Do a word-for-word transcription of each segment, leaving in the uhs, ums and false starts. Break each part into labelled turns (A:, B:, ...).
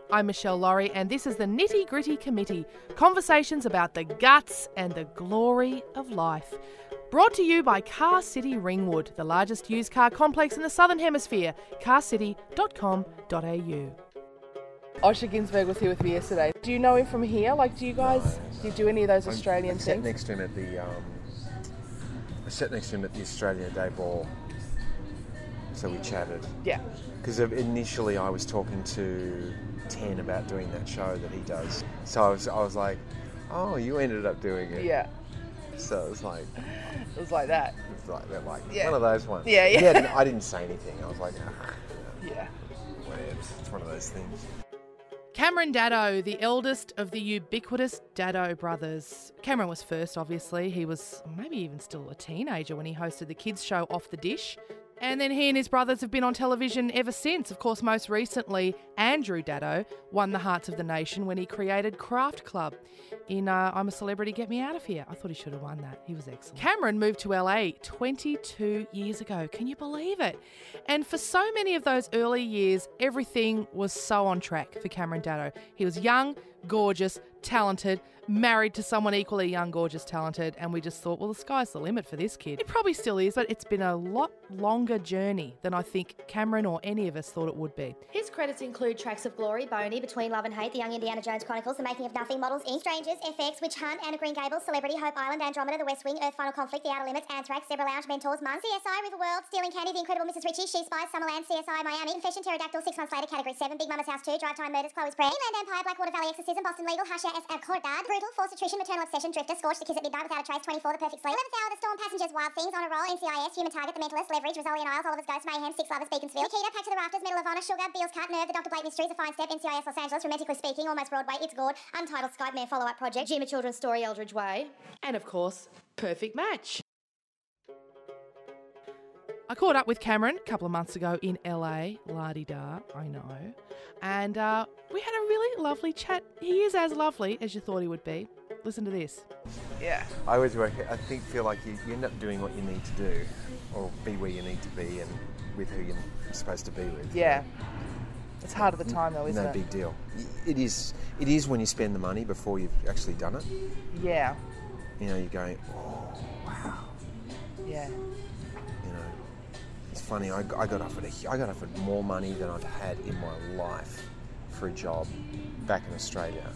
A: I'm Michelle Laurie, and this is the Nitty Gritty Committee, conversations about the guts and the glory of life. Brought to you by Car City Ringwood, the largest used car complex in the Southern Hemisphere, car city dot com dot a u. Osher Ginsberg was here with me yesterday. Do you know him from here? Like, do you guys, no, no. do you do any of those Australian
B: I'm, I
A: things?
B: sat next to him at the, um, I sat next to him at the Australia Day ball, so we chatted.
A: Yeah.
B: Because initially I was talking to Ten about doing that show that he does. So I was, I was like, oh, you ended up doing it.
A: Yeah.
B: So it was like...
A: It was like that.
B: It was like, like
A: yeah.
B: one of those ones.
A: Yeah, yeah.
B: yeah I, didn't, I didn't say anything. I was like, ah, you know,
A: yeah.
B: Whatever. It's one of those things.
A: Cameron Daddo, the eldest of the ubiquitous Daddo brothers. Cameron was first, obviously. He was maybe even still a teenager when he hosted the kids' show Off the Dish. And then he and his brothers have been on television ever since. Of course, most recently, Andrew Daddo won the hearts of the nation when he created Craft Club in uh, I'm a Celebrity, Get Me Out of Here. I thought he should have won that. He was excellent. Cameron moved to L A twenty-two years ago. Can you believe it? And for so many of those early years, everything was so on track for Cameron Daddo. He was young, gorgeous, talented, married to someone equally young, gorgeous, talented, and we just thought, well, the sky's the limit for this kid. It probably still is, but it's been a lot longer journey than I think Cameron or any of us thought it would be.
C: His credits include Tracks of Glory, Boney, Between Love and Hate, The Young Indiana Jones Chronicles, The Making of Nothing, Models Incorporated, Strangers, F X, Witch Hunt, Anne of Green Gables, Celebrity, Hope Island, Andromeda, The West Wing, Earth Final Conflict, The Outer Limits, Anthrax, Zebra Lounge, Mentors, Mun, C S I, River World, Stealing Candy, The Incredible Missus Ritchie, She Spies, Summerland, C S I, Miami, Confession, Pterodactyl, Six Months Later, Category seven, Big Mama's House two, Drive Time Murders, Chloe's Prayer, Inland Empire, Blackwater Valley Exorcism, Boston Legal, Husher, S. Acordad, Brutal, Forced Attrition, Maternal Obsession, Drifter, Scorched, The Kiss at Midnight Without a Trace, twenty-four, The Perfect Sleep, eleventh Hour, The Storm, Passengers, Wild Things, On a Roll, N C I S, Human Target, The Mentalist, Leverage, Rizzoli and Isles, Oliver's Ghost, Mayhem, Six Lovers, Beaconsfield, Nikita, Pack to the Rafters, Medal of Honor, Sugar, Beals Cut, Nerve, The Doctor Blake Mysteries, A Fine Step, N C I S Los Angeles, Romantically Speaking, Almost Broadway, It's Gourd, Untitled Skype Mare Follow-Up Project, Jima Children's Story, Eldridge Way,
A: and of course, Perfect Match. I caught up with Cameron a couple of months ago in L A, la-di-da, I know, and uh, we had a really lovely chat. He is as lovely as you thought he would be. Listen to this.
B: Yeah. I always work, I think, feel like you, you end up doing what you need to do, or be where you need to be and with who you're supposed to be with.
A: Yeah. It's hard at the time though, isn't
B: no
A: it?
B: No big deal. It is, it is when you spend the money before you've actually done it.
A: Yeah.
B: You know, you're going, oh, wow.
A: Yeah.
B: You know, it's funny, I, I got offered a, I got offered more money than I've had in my life for a job back in Australia.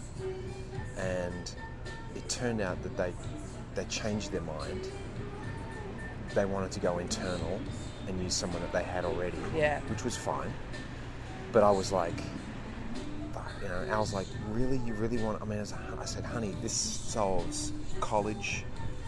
B: And it turned out that they they changed their mind. They wanted to go internal and use someone that they had already,
A: yeah.
B: which was fine. But I was like, you know, I was like, really? You really want... I mean, I said, honey, this solves college,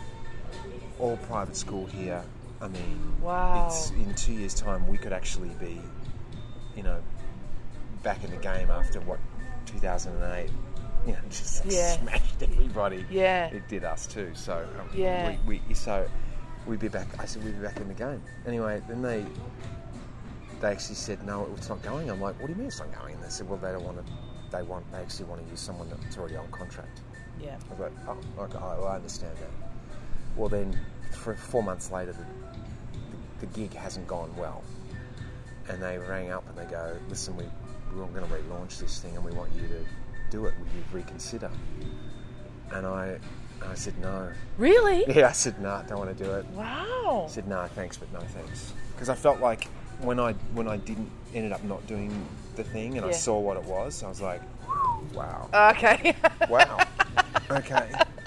B: all private school here. I mean,
A: wow.
B: It's in two years' time, we could actually be, you know, back in the game after, what, two thousand eight. You know, just
A: yeah.
B: smashed everybody.
A: Yeah.
B: It did us too. So, um,
A: yeah.
B: we, we, so we'd be back... I said, we'd be back in the game. Anyway, then they... They actually said, no, it's not going. I'm like, what do you mean it's not going? And they said, well, they don't want to, they want, they actually want to use someone that's already on contract.
A: Yeah.
B: I was like, oh, okay, I understand that. Well, then, for four months later, the, the, the gig hasn't gone well. And they rang up and they go, listen, we, we're going to relaunch this thing and we want you to do it. Would you reconsider? And I, I said, no.
A: Really?
B: Yeah, I said, no, nah, don't want to do it.
A: Wow.
B: I said, no, nah, thanks, but no thanks. Because I felt like, When I when I didn't ended up not doing the thing and
A: yeah.
B: I saw what it was, I was like, wow.
A: Okay.
B: Wow. Okay.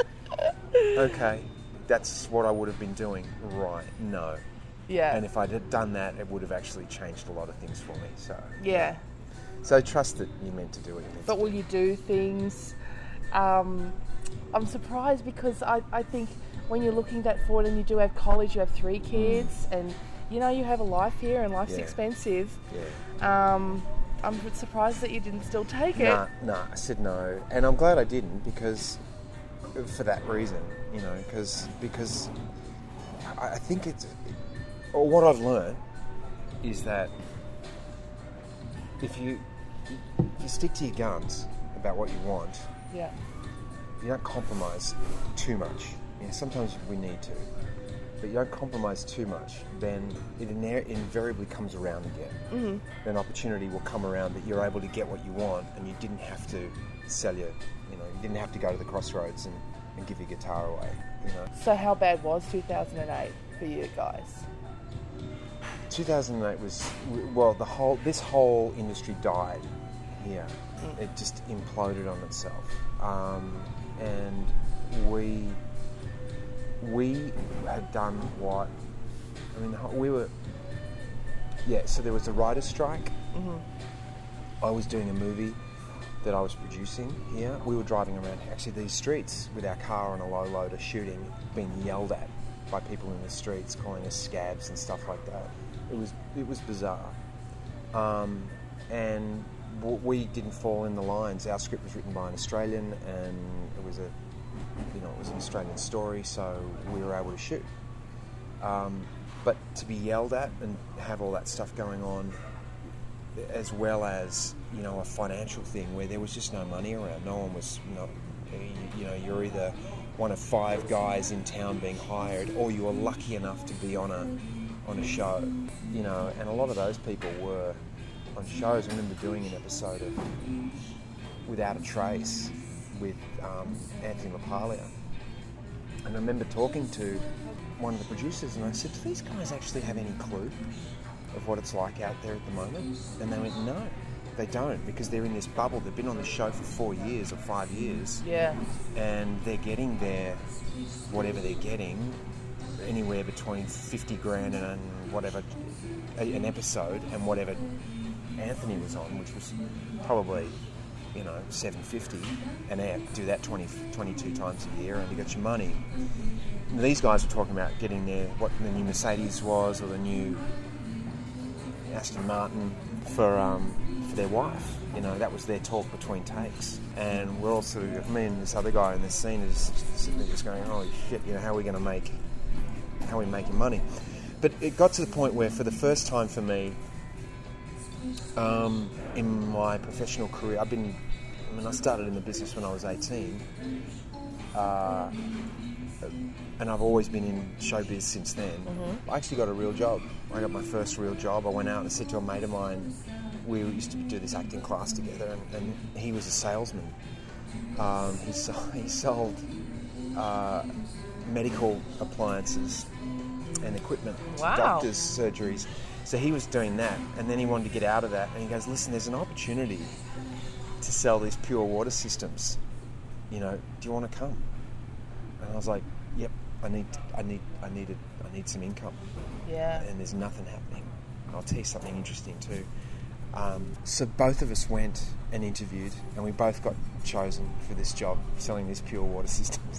B: Okay. That's what I would have been doing. Right. No.
A: Yeah.
B: And if I'd had done that, it would have actually changed a lot of things for me. So.
A: Yeah.
B: So trust that you're meant to do what you need
A: But
B: to
A: will
B: do.
A: you do things? Um, I'm surprised because I, I think when you're looking that forward and you do have college, you have three kids mm. and you know, you have a life here and life's
B: yeah.
A: expensive.
B: Yeah.
A: Um, I'm surprised that you didn't still take it.
B: No, nah, nah, I said no. And I'm glad I didn't because, for that reason, you know, because, because I, I think it's, or what I've learned is that if you, if you stick to your guns about what you want,
A: yeah.
B: you don't compromise too much. You know, sometimes we need to. but you don't compromise too much, then it iner- invariably comes around again. Mm-hmm. An opportunity will come around that you're able to get what you want, and you didn't have to sell your, you know, you didn't have to go to the crossroads and, and give your guitar away, you know.
A: So how bad was two thousand eight for you guys?
B: two thousand eight was, well, the whole this whole industry died here. Mm. It just imploded on itself, um, and we we had done what I mean. We were yeah. So there was a writer's strike. Mm-hmm. I was doing a movie that I was producing here. We were driving around actually these streets with our car on a low loader shooting, being yelled at by people in the streets, calling us scabs and stuff like that. It was it was bizarre, um, and w- we didn't fall in the lines. Our script was written by an Australian, and it was a you know it was an Australian story, so we were able to shoot. Um, but to be yelled at and have all that stuff going on, as well as you know a financial thing where there was just no money around. No one was you know you, you know you're either one of five guys in town being hired, or you were lucky enough to be on a on a show, you know, and a lot of those people were on shows. I remember doing an episode of Without a Trace with um, Anthony LaPaglia, and I remember talking to one of the producers, and I said, do these guys actually have any clue of what it's like out there at the moment? And they went, no, they don't, because they're in this bubble. They've been on the show for four years or five years,
A: yeah,
B: and they're getting their whatever they're getting, anywhere between fifty grand and whatever an episode, and whatever Anthony was on, which was probably you know seven fifty an app. Do that twenty, twenty-two times a year, and you got your money. And these guys were talking about getting their what the new Mercedes was, or the new Aston Martin for um, for their wife. You know, that was their talk between takes. And we're all sort of, me and this other guy in this scene is sitting there just going, holy shit, you know, how are we going to make, how are we making money? But it got to the point where for the first time for me, um, in my professional career, I've been, I mean, I started in the business when I was eighteen, uh, and I've always been in showbiz since then. Mm-hmm. I actually got a real job. I got my first real job. I went out and said to a mate of mine, we used to do this acting class together, and, and he was a salesman. Um, he, sold, he sold uh, medical appliances and equipment
A: wow.
B: to doctors' surgeries. So he was doing that, and then he wanted to get out of that, and he goes, listen, there's an opportunity to sell these pure water systems. You know, do you want to come? And I was like, yep, I need, I need, I need, a, I need some income.
A: Yeah.
B: And there's nothing happening. And I'll tell you something interesting too. Um, so both of us went and interviewed, and we both got chosen for this job, selling these pure water systems.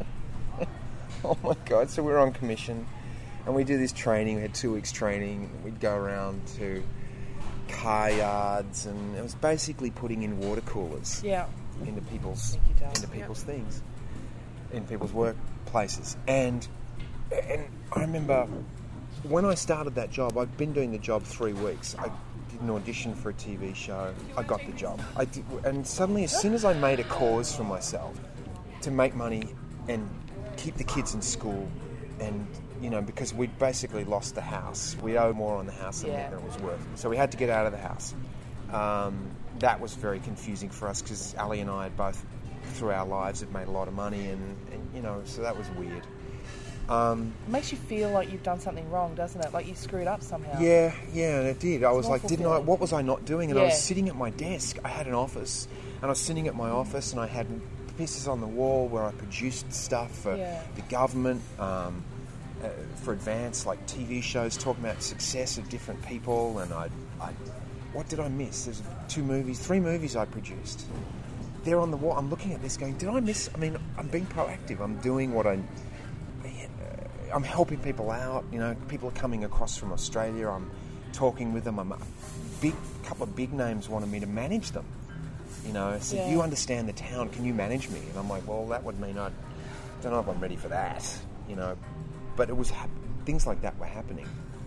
B: Oh my God! So we were on commission, and we do this training. We had two weeks training. We'd go around to car yards, and it was basically putting in water coolers
A: yeah.
B: into people's into people's yep. things, in people's workplaces. And and I remember when I started that job, I'd been doing the job three weeks. I did an audition for a T V show. I got the job. I did, and suddenly, as soon as I made a cause for myself to make money and keep the kids in school, and you know, because we'd basically lost the house, we owed more on the house than,
A: yeah.
B: than it was worth, so we had to get out of the house. Um, that was very confusing for us because Ali and I had both, through our lives, had made a lot of money, and, and you know, so that was weird. Um,
A: it makes you feel like you've done something wrong, doesn't it? Like you screwed up somehow.
B: Yeah, yeah, it did. I was
A: it's
B: like, didn't I? What was I not doing? And
A: yeah.
B: I was sitting at my desk. I had an office, and I was sitting at my office, and I had pieces on the wall where I produced stuff for
A: yeah.
B: the government, um, uh, for Advance, like T V shows talking about success of different people. And I, I, what did I miss? There's two movies, three movies I produced. They're on the wall. I'm looking at this, going, did I miss? I mean, I'm being proactive. I'm doing what I. I'm helping people out, you know, people are coming across from Australia, I'm talking with them, I'm a big, couple of big names wanted me to manage them, you know, I said,
A: yeah.
B: you understand the town, can you manage me? And I'm like, well, that would mean I don't know if I'm ready for that, you know, but it was, hap- things like that were happening.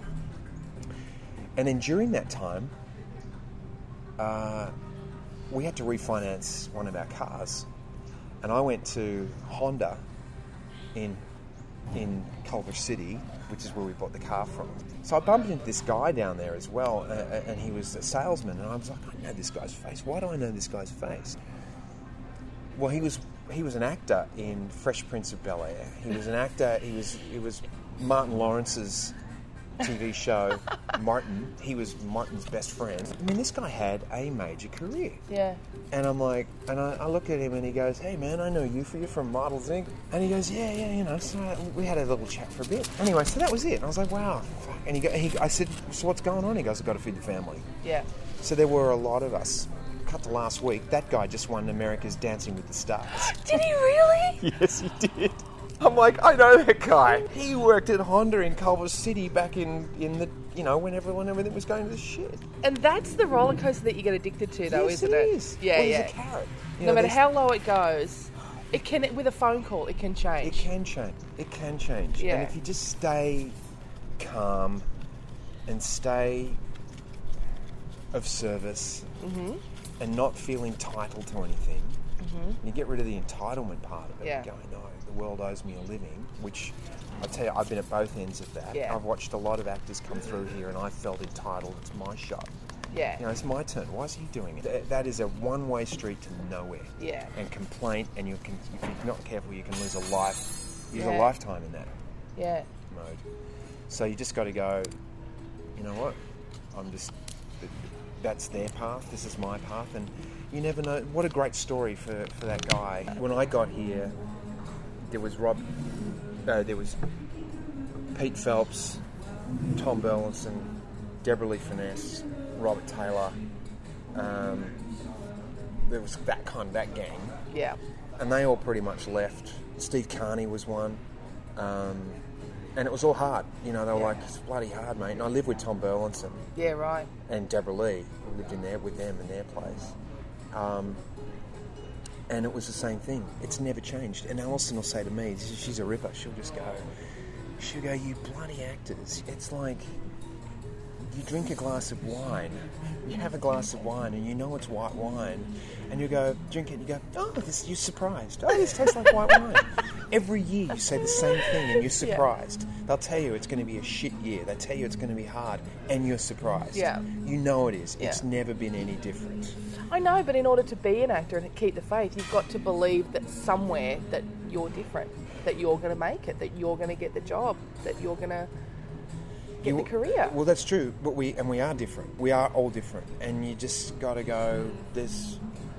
B: And then during that time, uh, we had to refinance one of our cars, and I went to Honda in in Culver City, which is where we bought the car from. So I bumped into this guy down there as well, uh, and he was a salesman, and I was like, I know this guy's face. Why do I know this guy's face? Well, he was he was an actor in Fresh Prince of Bel-Air. He was an actor. He was he was Martin Lawrence's T V show, Martin. He was Martin's best friend. I mean, this guy had a major career.
A: Yeah.
B: And I'm like, and I, I look at him and he goes, hey man, I know you, for you're from Models Incorporated. And he goes, yeah, yeah, you know. So I, we had a little chat for a bit. Anyway, so that was it. And I was like, wow, fuck. And he, go, he, I said, so what's going on? He goes, I've got to feed the family.
A: Yeah.
B: So there were a lot of us. Cut to last week, that guy just won America's Dancing with the Stars.
A: Did he really?
B: Yes, he did. I'm like, I know that guy. He worked at Honda in Culver City back in, in the, you know, when everyone, everything was going to the shit.
A: And that's the roller coaster that you get addicted to, though,
B: yes,
A: isn't
B: it?
A: it?
B: Is.
A: Yeah,
B: well,
A: yeah.
B: There's a carrot. You
A: no
B: know,
A: matter
B: there's-
A: how low it goes, it can, with a phone call, it can change.
B: It can change. It can change.
A: Yeah.
B: And if you just stay calm and stay of service
A: Mm-hmm.
B: and not feel entitled to anything,
A: Mm-hmm.
B: you get rid of the entitlement part of it.
A: Yeah.
B: Going, no, the world owes me a living, which I tell you, I've been at both ends of that.
A: Yeah.
B: I've watched a lot of actors come through here and I felt entitled. It's my shot.
A: Yeah.
B: You know, it's my turn. Why is he doing it? That- That is a one-way street to nowhere.
A: Yeah.
B: And complaint, and you can, if you're not careful, you can lose a life, lose
A: Yeah.
B: a lifetime in that
A: Yeah.
B: mode. So you just got to go, you know what? I'm just, that's their path, this is my path, and you never know. What a great story for, for that guy. When I got here, there was Rob, uh, there was Pete Phelps, Tom Burleson, Deborah Lee Finesse, Robert Taylor. Um, there was that kind of, that gang.
A: Yeah.
B: And they all pretty much left. Steve Carney was one. Um, and it was all hard. You know, they were
A: Yeah.
B: like, it's bloody hard, mate. And I lived with Tom Burleson
A: Yeah, right.
B: and Deborah Lee. We lived in there with them in their place. Um, and it was the same thing. It's never changed. And Alison will say to me, she's a ripper, she'll just go, she'll go, you bloody actors. It's like, you drink a glass of wine, you have a glass of wine and you know it's white wine, and you go, drink it, and you go, oh, this, you're surprised. Oh, this tastes like white wine. Every year you say the same thing and you're surprised. Yeah. They'll tell you it's going to be a shit year. They tell you it's going to be hard and you're surprised.
A: Yeah.
B: You know it is.
A: Yeah.
B: It's never been any different.
A: I know, but in order to be an actor and keep the faith, you've got to believe that somewhere that you're different, that you're going to make it, that you're going to get the job, that you're going to get
B: You-
A: the career.
B: Well, that's true, but we and we are different. We are all different, and you just got to go. There's,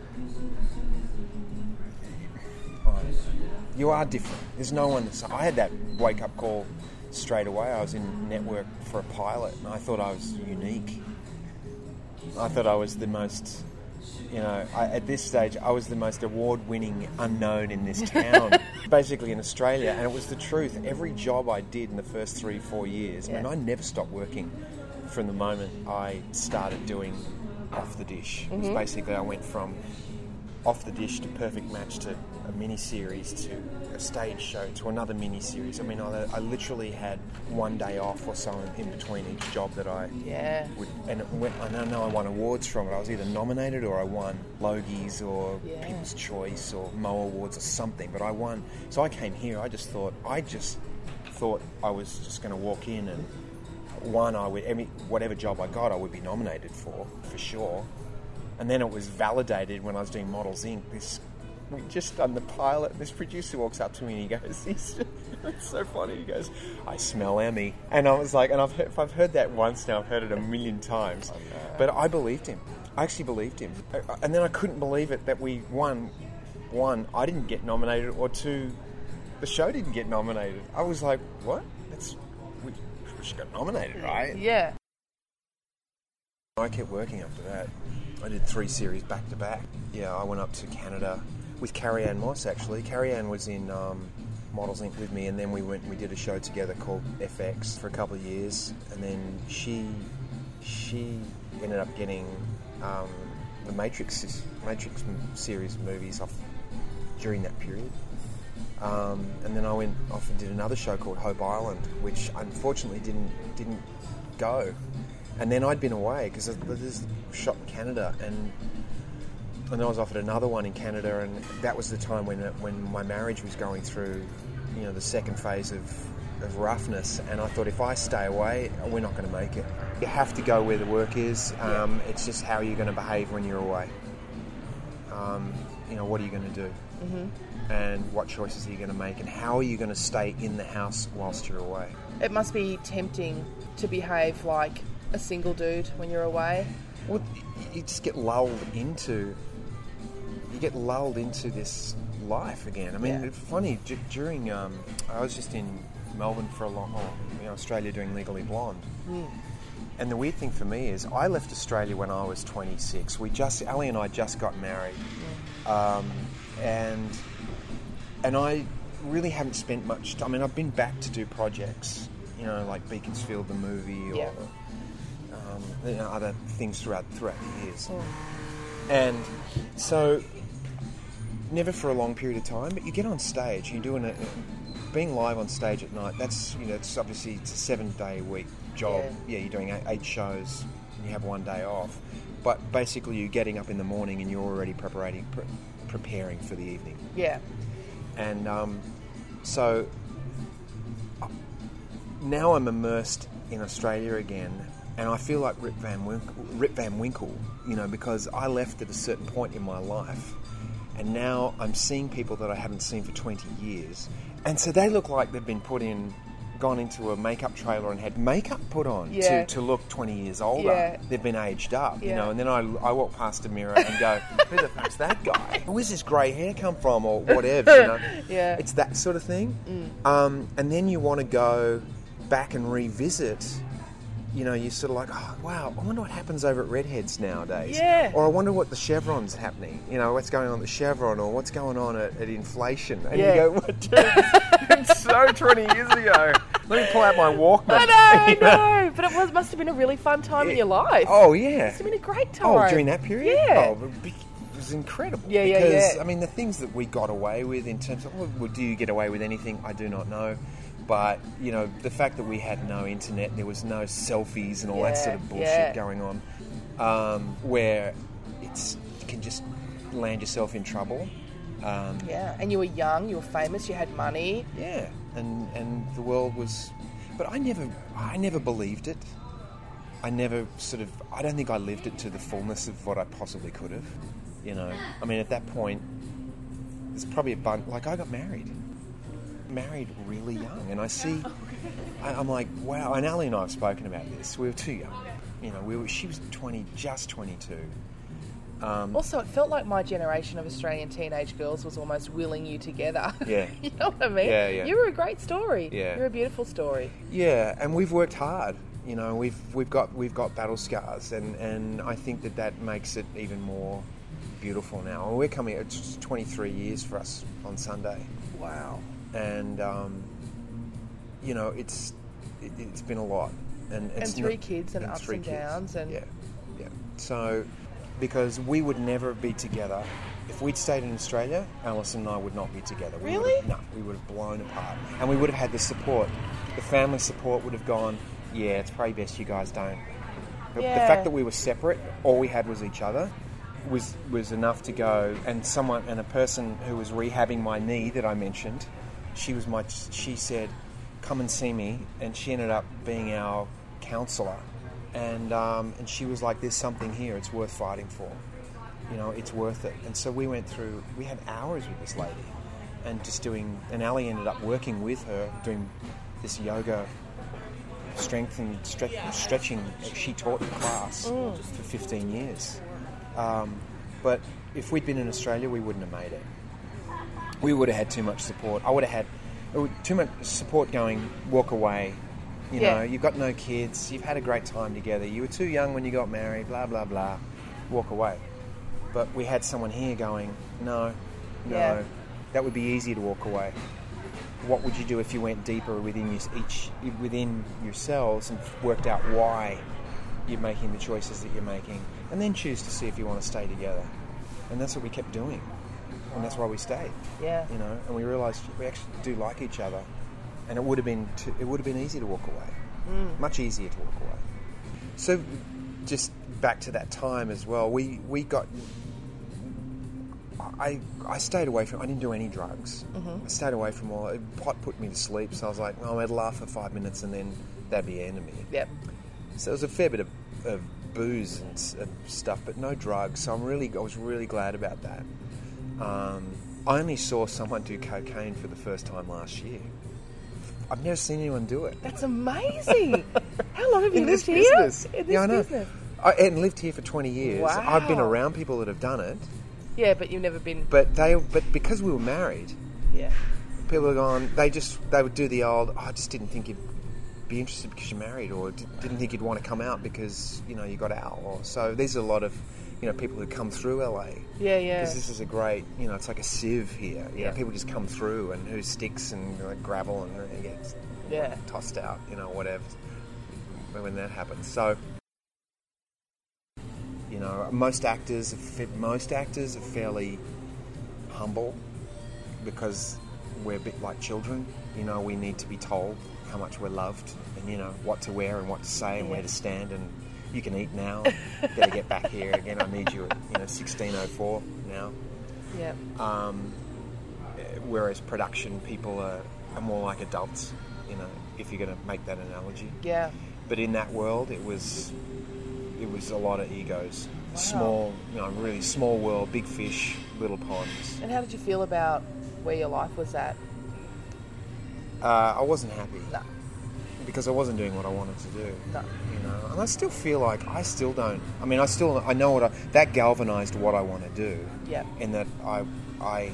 B: oh, you are different. There's no one. That's, I had that wake up call straight away. I was in network for a pilot, and I thought I was unique. I thought I was the most. You know, I, at this stage, I was the most award-winning unknown in this town, basically in Australia, and it was the truth. Every job I did in the first three, four years,
A: Yeah.
B: I mean, I never stopped working from the moment I started doing Off the Dish. It was
A: Mm-hmm.
B: basically, I went from Off the Dish to Perfect Match to a mini-series to a stage show to another mini-series. I mean, I, I literally had one day off or so in, in between each job that I
A: Yeah.
B: would, and it went, I don't know I won awards from it. I was either nominated or I won Logies or
A: Yeah.
B: People's Choice or Mo Awards or something, but I won. So I came here, I just thought, I just thought I was just going to walk in and one, I would, every, whatever job I got, I would be nominated for, for sure. And then it was validated when I was doing Models Incorporated. This, we just done the pilot. This producer walks up to me and he goes, he's, it's so funny. He goes, I smell Emmy. And I was like, and I've heard, if I've heard that once now, I've heard it a million times. But I believed him. I actually believed him. And then I couldn't believe it that we won. One, I didn't get nominated, or two, the show didn't get nominated. I was like, what? That's we, we should got nominated, right?
A: Yeah.
B: I kept working after that. I did three series back to back. Yeah, I went up to Canada with Carrie Ann Moss, actually. Carrie Ann was in um, Models Incorporated with me, and then we went and we did a show together called F X for a couple of years. And then she she ended up getting um, the Matrix Matrix series of movies off during that period. Um, and then I went off and did another show called Hope Island, which unfortunately didn't didn't go. And then I'd been away because there's a shot in Canada, and and I was offered another one in Canada, and that was the time when when my marriage was going through you know, the second phase of, of roughness, and I thought if I stay away, we're not going to make it. You have to go where the work is. Um, yeah. It's just how you're going to behave when you're away. Um, you know, what are you going to do? Mm-hmm. And what choices are you going to make? And how are you going to stay in the house whilst you're away?
A: It must be tempting to behave like a single dude when you're away.
B: Well, you just get lulled into... You get lulled into this life again. I mean, yeah. It's funny, d- during... Um, I was just in Melbourne for a long... Oh, you know, Australia doing Legally Blonde. Mm. And the weird thing for me is I left Australia when I was twenty-six. We just... Ali and I just got married. Yeah. Um, and... And I really haven't spent much time. I mean, I've been back to do projects, you know, like Beaconsfield the movie or
A: yeah.
B: um, you know, other things throughout throughout the years. Oh. And so, never for a long period of time, but you get on stage, you're doing it, being live on stage at night, that's, you know, it's obviously it's a seven-day a week job. Yeah, yeah you're doing eight, eight shows and you have one day off. But basically you're getting up in the morning and you're already preparing, pre- preparing for the evening.
A: Yeah.
B: And um, so now I'm immersed in Australia again, and I feel like Rip Van Winkle, Rip Van Winkle, you know, because I left at a certain point in my life, and now I'm seeing people that I haven't seen for twenty years, and so they look like they've been put in, gone into a makeup trailer and had makeup put on
A: yeah.
B: to, to look twenty years older.
A: Yeah.
B: They've been aged up,
A: yeah.
B: you know, and then I, I walk past a mirror and go, who the fuck's that guy? Where's this grey hair come from, or whatever, you know?
A: Yeah.
B: It's that sort of thing.
A: Mm.
B: Um, and then you want to go back and revisit, you know, you're sort of like, oh, wow, I wonder what happens over at Redheads nowadays.
A: Yeah.
B: Or I wonder what the Chevron's happening, you know, what's going on at the Chevron, or what's going on at, at inflation. And
A: yeah.
B: you go, what, dude, it's so twenty years ago. Let me pull out my Walkman.
A: I know, I know. But it was must have been a really fun time yeah. in your life.
B: Oh, yeah.
A: It must have been a great time.
B: Oh, during that period?
A: Yeah.
B: Oh, it was incredible.
A: Yeah, yeah,
B: because,
A: yeah.
B: I mean, the things that we got away with in terms of, well, do you get away with anything? I do not know. But, you know, the fact that we had no internet, there was no selfies and all
A: yeah,
B: that sort of bullshit
A: yeah.
B: going on, um, where it's you can just land yourself in trouble. Um,
A: yeah, and you were young, you were famous, you had money.
B: Yeah, and and the world was... But I never, I never believed it. I never sort of... I don't think I lived it to the fullness of what I possibly could have, you know. I mean, at that point, there's probably a bunch... Like, I got married. married really young, and I see, I, I'm like, wow. And Ali and I have spoken about this. We were too young, you know. We were. She was twenty, just twenty-two. Um,
A: also, it felt like my generation of Australian teenage girls was almost willing you together.
B: Yeah,
A: you know what I mean.
B: Yeah, yeah.
A: You were a great story.
B: Yeah,
A: you're a beautiful story.
B: Yeah, and we've worked hard. You know, we've we've got we've got battle scars, and, and I think that that makes it even more beautiful now. And we're coming. It's twenty-three years for us on Sunday.
A: Wow.
B: And um, you know, it's it, it's been a lot, and it's
A: and three
B: not,
A: kids and, and ups and downs, and
B: yeah, yeah. So, because we would never be together if we'd stayed in Australia, Alison and I would not be together. We
A: really?
B: No, we would have blown apart, and we would have had the support. The family support would have gone. Yeah, it's probably best you guys don't. But
A: yeah.
B: the fact that we were separate, all we had was each other, was was enough to go. And someone and a person who was rehabbing my knee that I mentioned. She was my. She said, "Come and see me," and she ended up being our counsellor. And um, and she was like, "There's something here. It's worth fighting for. You know, it's worth it." And so we went through. We had hours with this lady, and just doing. And Ali ended up working with her doing this yoga, strength and stre- stretching. She taught the class mm. for fifteen years. Um, but if we'd been in Australia, we wouldn't have made it. We would have had too much support. I would have had too much support going, walk away. You
A: yeah.
B: know, you've got no kids. You've had a great time together. You were too young when you got married, blah, blah, blah. Walk away. But we had someone here going, no, no.
A: Yeah.
B: That would be easy to walk away. What would you do if you went deeper within your, each within yourselves and worked out why you're making the choices that you're making, and then choose to see if you want to stay together? And that's what we kept doing. And that's why we stayed.
A: Yeah.
B: You know, and we realised we actually do like each other, and it would have been too, it would have been easy to walk away, mm. much easier to walk away. So, just back to that time as well. We we got. I I stayed away from. I didn't do any drugs.
A: Mm-hmm.
B: I stayed away from all. Pot put me to sleep, so I was like, oh, I'd laugh for five minutes, and then that'd be the end of me.
A: Yep.
B: So there was a fair bit of, of booze and, and stuff, but no drugs. So I'm really, I was really glad about that. Um, I only saw someone do cocaine for the first time last year. I've never seen anyone do it.
A: That's amazing. How long have you
B: In
A: lived
B: this
A: here?
B: business.
A: In this
B: Yeah, I know.
A: business.
B: I hadn't lived here for twenty years.
A: Wow.
B: I've been around people that have done it,
A: Yeah, but you've never been.
B: but they, but because we were married,
A: Yeah.
B: people are gone. They just they would do the old. Oh, I just didn't think you'd be interested because you're married, or d- didn't think you'd want to come out because you know you got out. Or so there's a lot of you know people who come through L A.
A: Yeah, yeah.
B: Because this is a great, you know, it's like a sieve here. You
A: Yeah.
B: know, people just come through and who sticks and like, gravel and it gets
A: Yeah.
B: tossed out. You know, whatever. When that happens, so. You know, most actors, most actors are fairly humble because we're a bit like children. You know, we need to be told how much we're loved and, you know, what to wear and what to say and
A: Yeah.
B: where to stand and you can eat now. Better get back here again. I need you at, you know, sixteen oh four now.
A: Yeah.
B: Um, whereas production people are, are more like adults, you know, if you're going to make that analogy.
A: Yeah.
B: But in that world, it was... It was a lot of egos.
A: Wow.
B: Small, you know, really small world, big fish, little ponds.
A: And how did you feel about where your life was at?
B: Uh, I wasn't happy.
A: No.
B: Because I wasn't doing what I wanted to do.
A: No.
B: You know, and I still feel like I still don't. I mean, I still, I know what I, that galvanized what I want to do.
A: Yeah.
B: And that I, I.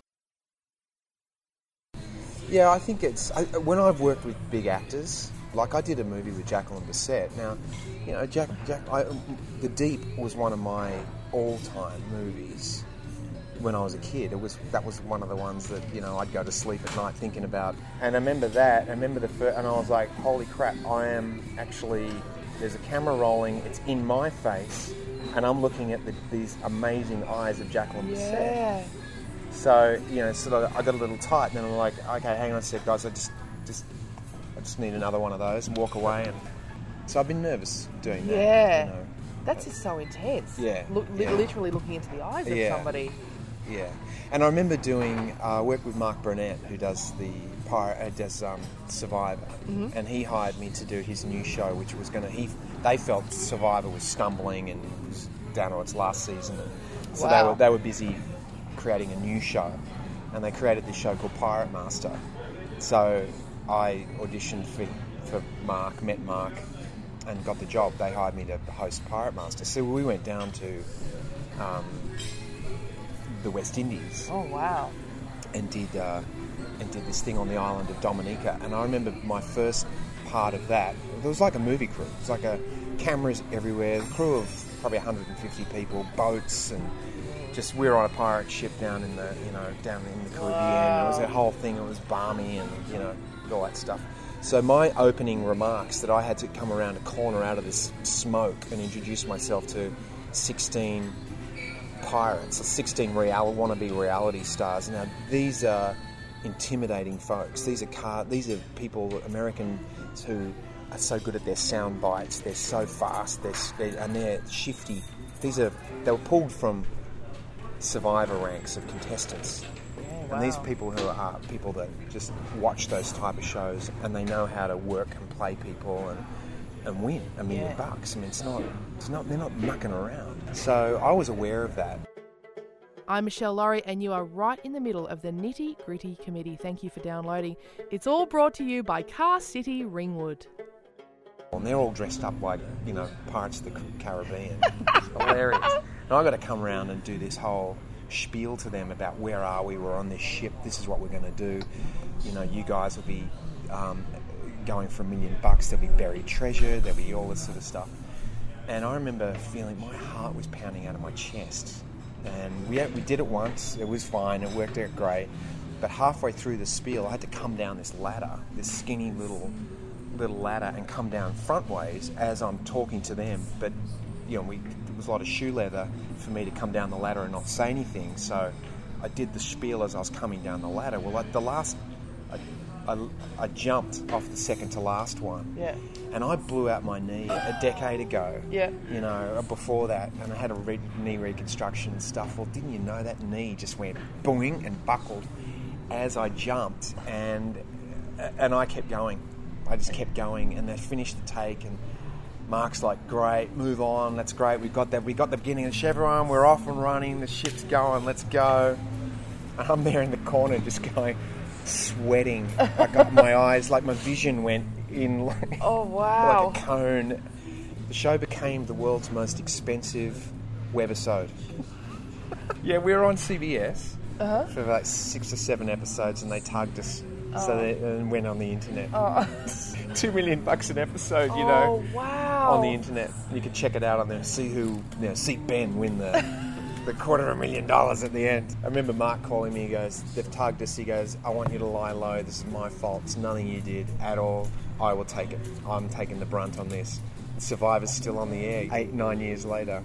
B: Yeah, I think it's I, when I've worked with big actors. Like I did a movie with Jacqueline Bisset. Now, you know, Jack, Jack, I, The Deep was one of my all-time movies when I was a kid. It was that was one of the ones that you know I'd go to sleep at night thinking about. And I remember that. I remember the first, and I was like, holy crap! I am actually. There's a camera rolling. It's in my face, and I'm looking at the, these amazing eyes of Jacqueline Bisset.
A: Yeah.
B: So you know, sort of, I got a little tight, and then I'm like, okay, hang on a sec, guys. I just, just. I just need another one of those and walk away. And so I've been nervous doing that.
A: Yeah.
B: You know.
A: That's just so intense.
B: Yeah,
A: Look, li-
B: yeah.
A: Literally looking into the eyes of
B: Yeah.
A: somebody.
B: Yeah. And I remember doing uh, work with Mark Burnett, who does the pirate, uh, does um, Survivor,
A: Mm-hmm.
B: and he hired me to do his new show, which was going to. He they felt Survivor was stumbling and was down to its last season, and so
A: Wow.
B: they were they were busy creating a new show, and they created this show called Pirate Master. So I auditioned for for Mark, met Mark, and got the job. They hired me to host Pirate Master. So we went down to um, the West Indies
A: Oh, wow.
B: and did uh, and did this thing on the island of Dominica. And I remember my first part of that. It was like a movie crew. It was like a cameras everywhere. A crew of probably one hundred fifty people, boats, and just we were on a pirate ship down in the you know down in the Caribbean.
A: Wow.
B: It was a whole thing. It was balmy and you know all that stuff. So my opening remarks that I had to come around a corner out of this smoke and introduce myself to sixteen pirates, or sixteen real wannabe reality stars. Now these are intimidating folks. These are car. These are people, Americans who are so good at their sound bites. They're so fast. They're, they're and they're shifty. These are they were pulled from Survivor ranks of contestants.
A: Yeah,
B: And these
A: wow.
B: people who are people that just watch those type of shows and they know how to work and play people and and win a million
A: Yeah.
B: bucks. I mean, it's not, it's not, they're not mucking around. So I was aware of that.
A: I'm Michelle Laurie, and you are right in the middle of the Nitty Gritty Committee. Thank you for downloading. It's all brought to you by Car City Ringwood.
B: And they're all dressed up like, you know, Pirates of the Caribbean. It's hilarious. And I got to come around and do this whole spiel to them about where are we, we're on this ship, this is what we're going to do. You know, you guys will be um, going for a million bucks, there'll be buried treasure, there'll be all this sort of stuff. And I remember feeling my heart was pounding out of my chest. And we we did it once, it was fine, it worked out great. But halfway through the spiel, I had to come down this ladder, this skinny little little ladder, and come down frontways as I'm talking to them. But you know, we there was a lot of shoe leather for me to come down the ladder and not say anything. So I did the spiel as I was coming down the ladder. Well, like the last, I, I, I jumped off the second to last one.
A: Yeah.
B: And I blew out my knee a decade ago.
A: Yeah.
B: You know, before that, and I had a re- knee reconstruction and stuff. Well, didn't you know that knee just went boing and buckled as I jumped, and and I kept going. I just kept going, and they finished the take, and Mark's like, "Great, move on. That's great. We got that. We got the beginning of the chevron. We're off and running. The ship's going. Let's go." And I'm there in the corner, just going, sweating. I got my eyes, like my vision went in like,
A: oh, wow.
B: like a cone. The show became the world's most expensive webisode. Yeah, we were on C B S
A: uh-huh.
B: for like six or seven episodes, and they tugged us,
A: oh.
B: so they and went on the internet.
A: Oh.
B: Two million bucks an episode, you
A: oh,
B: know,
A: wow.
B: on the internet. You could check it out on there. See who, you know, see Ben win the. The quarter of a million dollars at the end. I remember Mark calling me, he goes, "They've tugged us," he goes, "I want you to lie low, this is my fault, it's nothing you did at all, I will take it, I'm taking the brunt on this." Survivor's still on the air, eight, nine years later.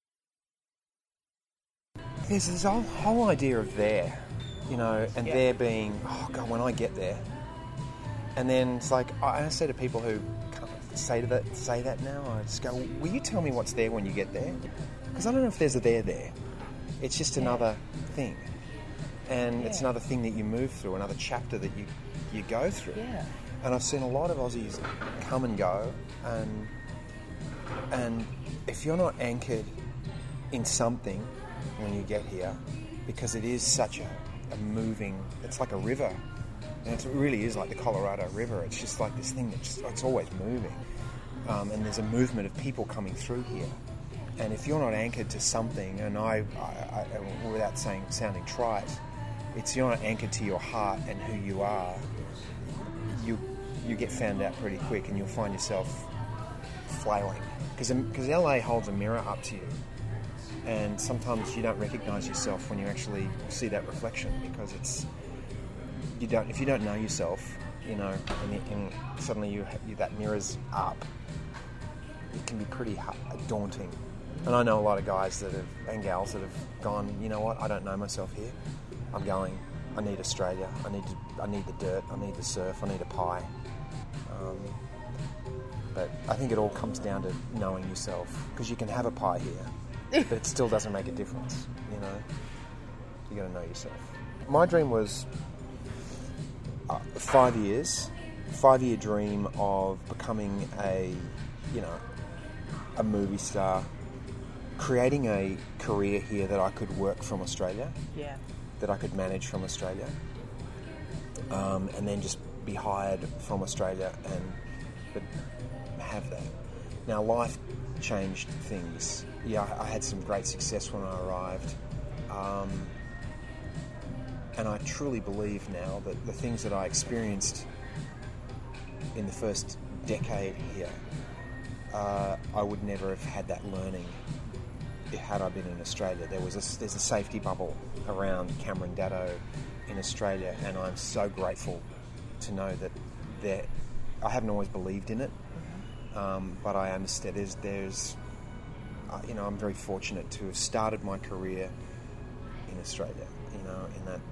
B: There's this whole, whole idea of there, you know, and
A: yeah.
B: there being, oh God, when I get there. And then it's like, I say to people who can't say to that, say that now, I just go, will you tell me what's there when you get there? Because I don't know if there's a there there. It's just another yeah. thing. And yeah. it's another thing that you move through, another chapter that you, you go through.
A: Yeah.
B: And I've seen a lot of Aussies come and go, and and if you're not anchored in something when you get here, because it is such a, a moving, it's like a river. And it really is like the Colorado River. It's just like this thing that just, it's always moving. Um, and there's a movement of people coming through here. And if you're not anchored to something, and I, I, I without saying sounding trite, it's you're not anchored to your heart and who you are, you you get found out pretty quick, and you'll find yourself flailing. Because because L A holds a mirror up to you, and sometimes you don't recognise yourself when you actually see that reflection, because it's you don't if you don't know yourself, you know, and, and suddenly you, you that mirror's up. It can be pretty daunting. And I know a lot of guys that have, and gals that have gone, you know what, I don't know myself here. I'm going, I need Australia, I need to, I need the dirt, I need the surf, I need a pie. Um, but I think it all comes down to knowing yourself, because you can have a pie here, but it still doesn't make a difference, you know. You got to know yourself. My dream was uh, five years, five-year dream of becoming a, you know, a movie star, creating a career here that I could work from Australia,
A: yeah,
B: that I could manage from Australia, um, and then just be hired from Australia and but have that. Now, life changed things. Yeah, I had some great success when I arrived, um, and I truly believe now that the things that I experienced in the first decade here, uh, I would never have had that learning had I been in Australia. There was a, there's a safety bubble around Cameron Daddo in Australia, and I'm so grateful to know that there. I haven't always believed in it, um, but I understand there's, there's uh, you know, I'm very fortunate to have started my career in Australia, you know, in that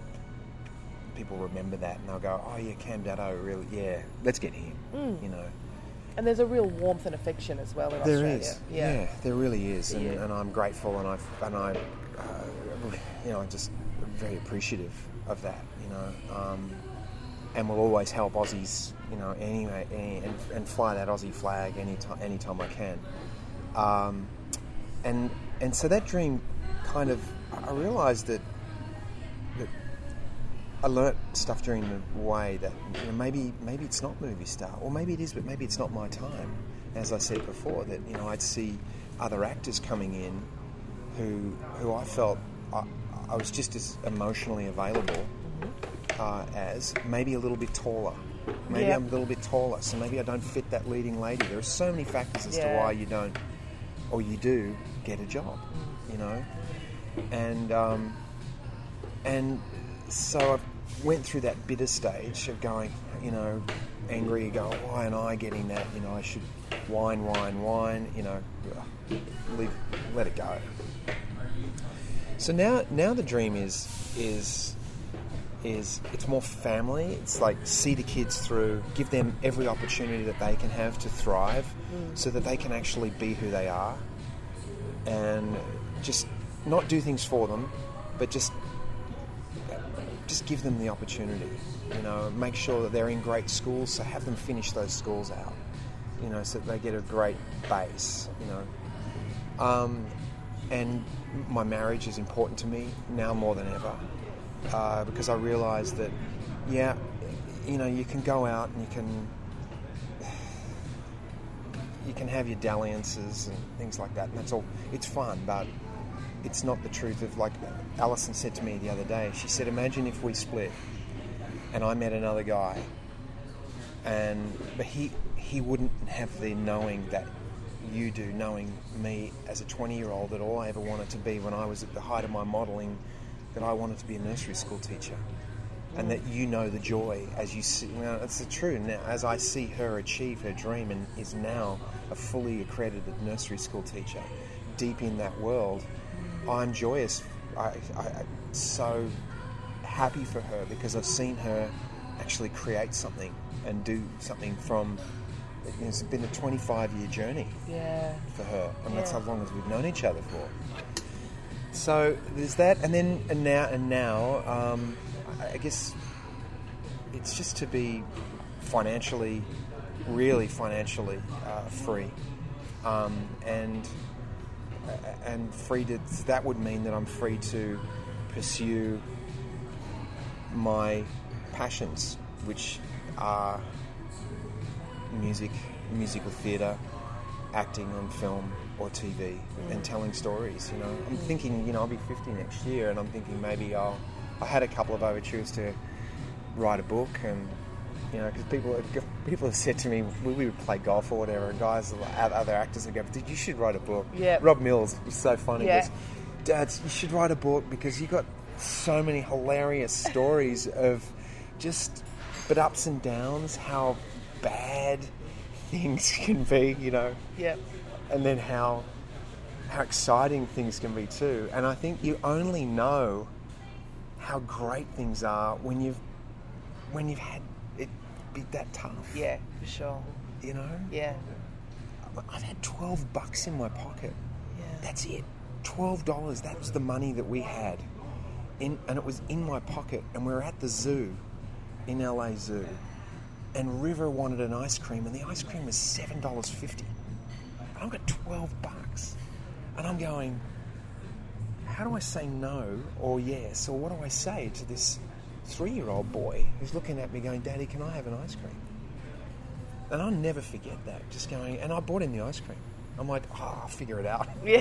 B: people remember that and they'll go, oh yeah, Cam Daddo, really, yeah, let's get him, mm. you know.
A: And there's a real warmth and affection as well in
B: there
A: Australia.
B: Is.
A: Yeah.
B: yeah, there really is, and,
A: yeah.
B: and I'm grateful, and I and I, uh, you know, I'm just very appreciative of that, you know, um, and will always help Aussies, you know, anyway, any, and, and fly that Aussie flag anytime, anytime I can, um, and and so that dream kind of, I realised that that I learnt stuff during the way that, you know, maybe maybe it's not movie star, or maybe it is, but maybe it's not my time. As I said before, that, you know, I'd see other actors coming in who who I felt I, I was just as emotionally available uh, as, maybe a little bit taller. Maybe yep. I'm a little bit taller, so maybe I don't fit that leading lady. There are so many factors as yeah. to why you don't, or you do, get a job, you know, and um, and. So I went through that bitter stage of going, you know, angry, going, why am I getting that? You know, I should whine, whine, whine, you know, leave, let it go. So now, now the dream is, is, is it's more family. It's like see the kids through, give them every opportunity that they can have to thrive mm. so that they can actually be who they are, and just not do things for them, but just just give them the opportunity. You know, make sure that they're in great schools, so have them finish those schools out, you know, so that they get a great base, you know. Um, and my marriage is important to me now more than ever, uh, because I realise that, yeah, you know, you can go out and you can you can have your dalliances and things like that, and that's all. It's fun, but it's not the truth of, like Alison said to me the other day, she said, imagine if we split and I met another guy, and but he he wouldn't have the knowing that you do, knowing me as a twenty-year-old, that all I ever wanted to be when I was at the height of my modelling, that I wanted to be a nursery school teacher. Mm. And that you know the joy as you see, you know, it's true, now, as I see her achieve her dream and is now a fully accredited nursery school teacher, deep in that world, I'm joyous. I, I, I'm so happy for her because I've seen her actually create something and do something from, it's been a twenty-five year journey
A: yeah.
B: for her, and
A: yeah.
B: that's how long as we've known each other for. So there's that, and then and now and now um, I guess it's just to be financially, really financially uh, free, um, and and free to, that would mean that I'm free to pursue my passions, which are music, musical theatre, acting on film or T V, mm. and telling stories. You know, I'm thinking, you know, I'll be fifty next year, and I'm thinking maybe I'll. I had a couple of overtures to write a book, and you know, because people people have said to me, we, we would play golf or whatever, and guys, other actors would go, "Dude, you should write a book."
A: Yeah.
B: Rob Mills was so funny.
A: Yeah.
B: He goes, Dad, you should write a book because you got so many hilarious stories of just, but ups and downs, how bad things can be, you know.
A: Yeah.
B: And then how how exciting things can be too. And I think you only know how great things are when you've when you've had it be that tough.
A: Yeah, for sure.
B: You know?
A: Yeah.
B: I've had twelve bucks in my pocket.
A: Yeah.
B: That's it. twelve dollars. That was the money that we had. In, and it was in my pocket, and we were at the zoo, in L A Zoo, and River wanted an ice cream, and the ice cream was seven dollars fifty. And I've got twelve bucks. And I'm going, how do I say no or yes? Or what do I say to this three-year-old boy who's looking at me going, Daddy, can I have an ice cream? And I'll never forget that, just going, and I bought him the ice cream. I'm like, oh, I'll figure it out.
A: Yeah.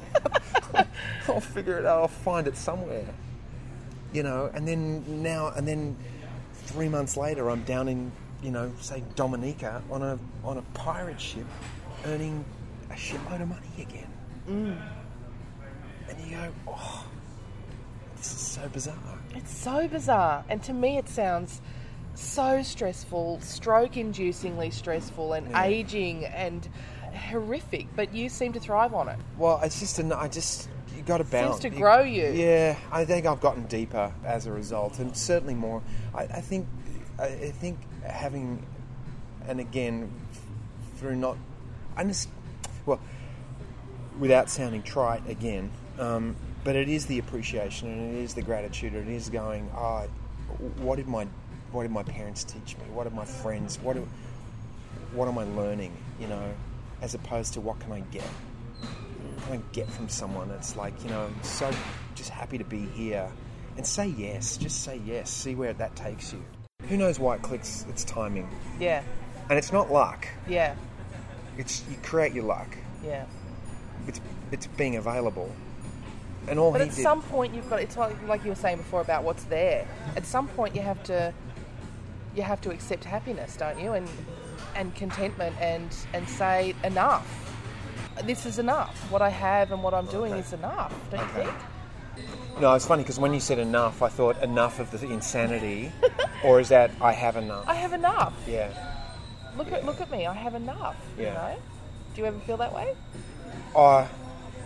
B: I'll figure it out. I'll find it somewhere. You know, and then now, and then three months later, I'm down in, you know, say Dominica on a on a pirate ship, earning a shitload of money again.
A: Mm.
B: And you go, oh, this is so bizarre.
A: It's so bizarre, and to me, it sounds so stressful, stroke-inducingly stressful, and
B: Yeah.
A: aging and horrific. But you seem to thrive on it.
B: Well, it's just an, I just you got to bounce.
A: Seems to grow you.
B: Yeah, I think I've gotten deeper as a result, and certainly more. I, I think, I, I think having, and again, through not, I just, well, without sounding trite again, um, but it is the appreciation and it is the gratitude. It is going, oh, what did my, what did my parents teach me? What did my friends? What, do, what am I learning? You know, as opposed to what can I get? What can I get from someone? It's like, you know, I'm so just happy to be here, and say yes. Just say yes. See where that takes you. Who knows why it clicks? It's timing.
A: Yeah.
B: And it's not luck.
A: Yeah.
B: It's you create your luck.
A: Yeah.
B: It's it's being available. And all
A: But
B: he
A: at
B: did,
A: some point, you've got. It's like, like you were saying before about what's there. At some point, you have to. You have to accept happiness, don't you? And and contentment, and and say enough. This is enough. What I have and what I'm doing
B: Okay.
A: is enough. Don't
B: Okay.
A: you think?
B: No, it's funny because when you said enough, I thought enough of the insanity, or is that I have enough?
A: I have enough.
B: Yeah.
A: Look at look at me. I have enough. You
B: Yeah.
A: know. Do you ever feel that way?
B: Uh,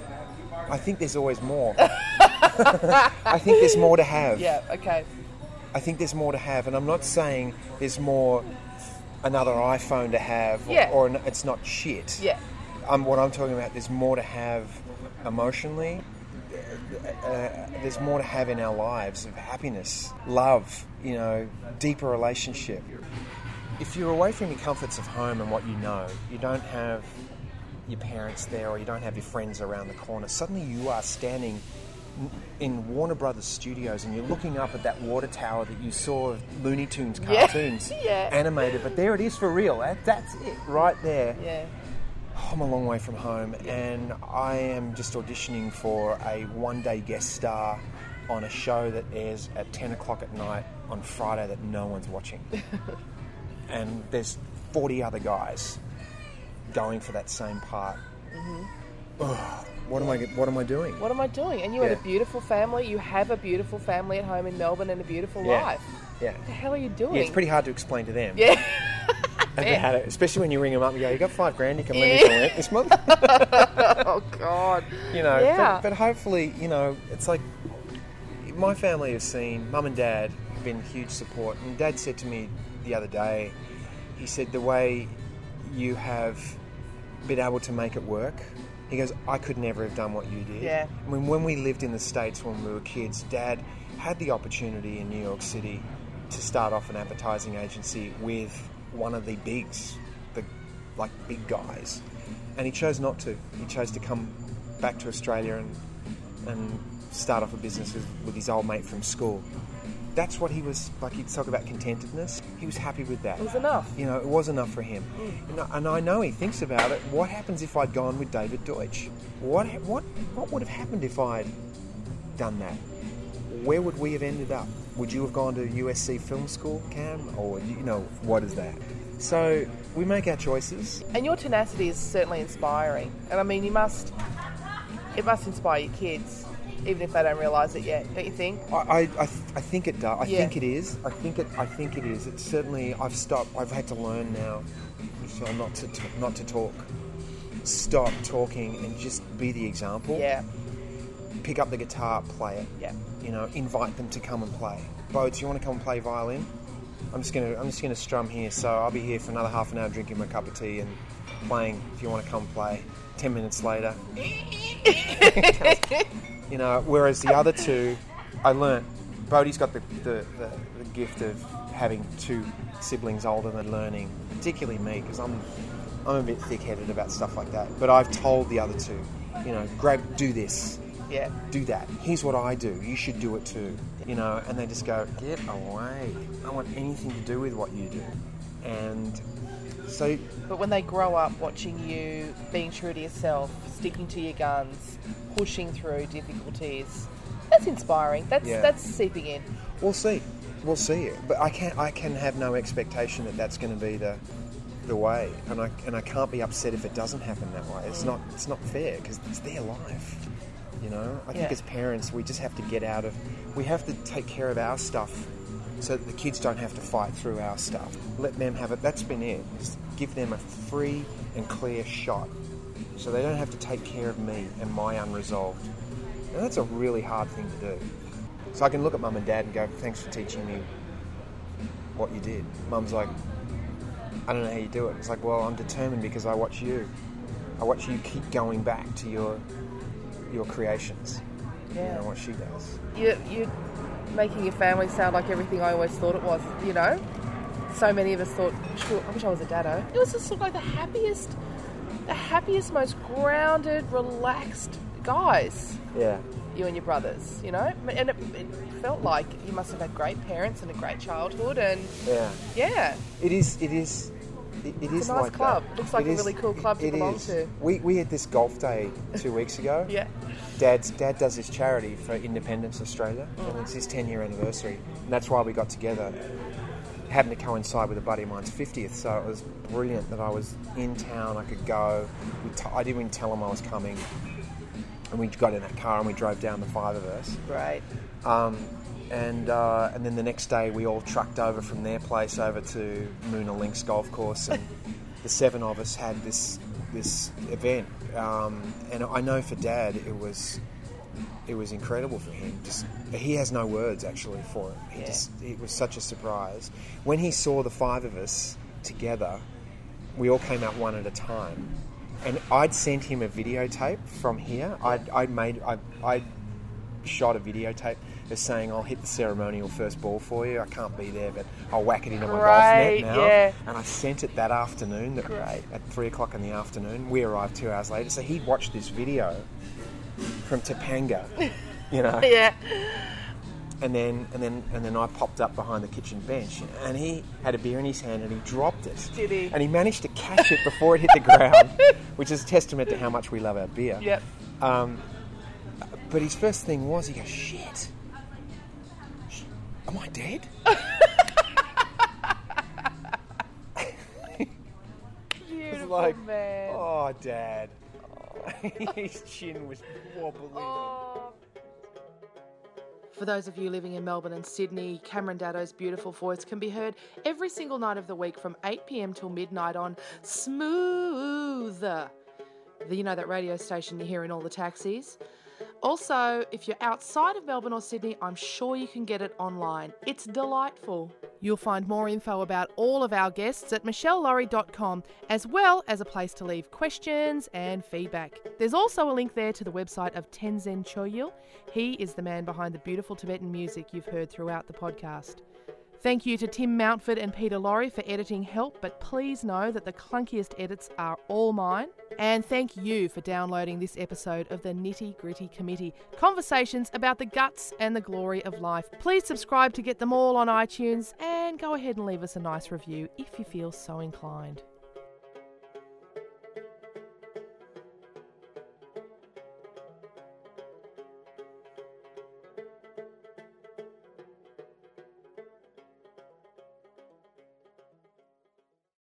B: I think there's always more. I think there's more to have.
A: Yeah. Okay.
B: I think there's more to have, and I'm not saying there's more another iPhone to have, or,
A: Yeah.
B: or an, it's not shit.
A: Yeah.
B: Um, what I'm talking about, there's more to have emotionally. Uh, there's more to have in our lives of happiness, love, you know, deeper relationship. If you're away from your comforts of home and what you know, you don't have your parents there, or you don't have your friends around the corner, suddenly you are standing in Warner Brothers studios and you're looking up at that water tower that you saw of Looney Tunes cartoons,
A: Yeah.
B: animated, but there it is for real. That, that's it right there.
A: Yeah.
B: I'm a long way from home, and I am just auditioning for a one-day guest star on a show that airs at ten o'clock at night on Friday that no one's watching. And there's forty other guys going for that same part.
A: Mm-hmm.
B: Ugh, what am I? What am I doing?
A: What am I doing? And you had
B: Yeah.
A: a beautiful family. You have a beautiful family at home in Melbourne and a beautiful
B: Yeah.
A: life.
B: Yeah.
A: What the hell are you doing?
B: Yeah, it's pretty hard to explain to them.
A: Yeah.
B: About it, especially when you ring them up and go, "You got five grand? You can lend
A: Yeah.
B: me for rent this month."
A: Oh God.
B: You know,
A: Yeah.
B: but, but hopefully, you know, it's like my family has seen, mum and dad have been huge support. And Dad said to me the other day, he said, the way you have been able to make it work, he goes, I could never have done what you did.
A: Yeah.
B: I mean, when we lived in the States when we were kids, Dad had the opportunity in New York City to start off an advertising agency with one of the bigs, the like big guys. And he chose not to. He chose to come back to Australia and and start off a business with, with his old mate from school. That's what he was, like he'd talk about contentedness. He was happy with that.
A: It was enough.
B: You know, it was enough for him.
A: Mm.
B: And, I, and I know he thinks about it. What happens if I'd gone with David Deutsch? What what what would have happened if I'd done that? Where would we have ended up? Would you have gone to U S C Film School, Cam? Or, you know, what is that? So we make our choices.
A: And your tenacity is certainly inspiring. And I mean, you must, it must inspire your kids, even if they don't realise it yet, don't you think?
B: I, I, I, th- I think it does. I
A: Yeah.
B: think it is. I think it. I think it is. It's certainly. I've stopped. I've had to learn now, so not to, to not to talk. Stop talking and just be the example.
A: Yeah.
B: Pick up the guitar, play it.
A: Yeah.
B: You know, invite them to come and play. Bo, do you want to come and play violin? I'm just gonna. I'm just gonna strum here. So I'll be here for another half an hour, drinking my cup of tea and playing. If you want to come play. Ten minutes later. You know, whereas the other two, I learnt. Bodhi's got the, the, the, the gift of having two siblings older than learning, particularly me, because I'm I'm a bit thick-headed about stuff like that. But I've told the other two, you know, grab, do this,
A: Yeah.
B: do that. Here's what I do. You should do it too. You know, and they just go, get away. I don't want anything to do with what you do. And so,
A: But when they grow up watching you being true to yourself, sticking to your guns, pushing through difficulties, that's inspiring. That's
B: Yeah.
A: that's seeping in.
B: we'll see. We'll see it. But I can't. I can have no expectation that that's going to be the the way, and I and I can't be upset if it doesn't happen that way. It's not. It's not fair because it's their life. You know. I think
A: Yeah.
B: as parents, we just have to get out of. We have to take care of our stuff, so that the kids don't have to fight through our stuff. Let them have it. That's been it. Just give them a free and clear shot, so they don't have to take care of me and my unresolved. And that's a really hard thing to do. So I can look at mum and dad and go, thanks for teaching me what you did. Mum's like, I don't know how you do it. It's like, well, I'm determined because I watch you. I watch you keep going back to your your creations.
A: Yeah.
B: You know, what she does.
A: You, you're making your family sound like everything I always thought it was, you know? So many of us thought, sure, I wish I was a daddo. It was just sort of like the happiest, the happiest, most grounded, relaxed guys,
B: Yeah.
A: you and your brothers, you know? And it, it felt like you must have had great parents and a great childhood, and
B: Yeah.
A: yeah.
B: It is, it is, it, it is
A: a nice
B: like
A: club.
B: that.
A: Looks like
B: It
A: a
B: is-
A: really cool club to
B: it
A: belong
B: is.
A: to.
B: We, we had this golf day two weeks ago.
A: Yeah.
B: Dad's dad does this charity for Independence Australia, and it's his ten-year anniversary, and that's why we got together. It happened to coincide with a buddy of mine's fiftieth, so it was brilliant that I was in town. I could go. We t- I didn't even tell him I was coming, and we got in that car and we drove down, the five of us.
A: Great.
B: Um, and uh, and then the next day we all trucked over from their place over to Moona Links Golf Course, and the seven of us had this this event. Um, and I know for Dad it was it was incredible for him. Just he has no words actually for it. He
A: Yeah.
B: just it was such a surprise when he saw the five of us together. We all came out one at a time, and I'd sent him a videotape from here. I'd, I'd made I I shot a videotape of saying I'll hit the ceremonial first ball for you. I can't be there, but I'll whack it into my golf net
A: Great,
B: now.
A: yeah.
B: And I sent it that afternoon. That,
A: Great.
B: At three o'clock in the afternoon. We arrived two hours later, so he'd watched this video from Topanga, you know.
A: Yeah.
B: And then and then and then I popped up behind the kitchen bench, and he had a beer in his hand and he dropped it.
A: Did he?
B: And he managed to catch it before it hit the ground, which is a testament to how much we love our beer.
A: Yep.
B: Um, but his first thing was, he goes, "Shit, Sh- am I dead?"
A: Beautiful,
B: like,
A: man.
B: oh, Dad. His chin was wobbling.
A: Oh. For those of you living in Melbourne and Sydney, Cameron Daddo's beautiful voice can be heard every single night of the week from eight p.m. till midnight on Smooth. The, you know, that radio station you hear in all the taxis. Also, if you're outside of Melbourne or Sydney, I'm sure you can get it online. It's delightful. You'll find more info about all of our guests at michelle laurie dot com, as well as a place to leave questions and feedback. There's also a link there to the website of Tenzin Choyil. He is the man behind the beautiful Tibetan music you've heard throughout the podcast. Thank you to Tim Mountford and Peter Laurie for editing help, but please know that the clunkiest edits are all mine. And thank you for downloading this episode of the Nitty Gritty Committee, conversations about the guts and the glory of life. Please subscribe to get them all on iTunes, and go ahead and leave us a nice review if you feel so inclined.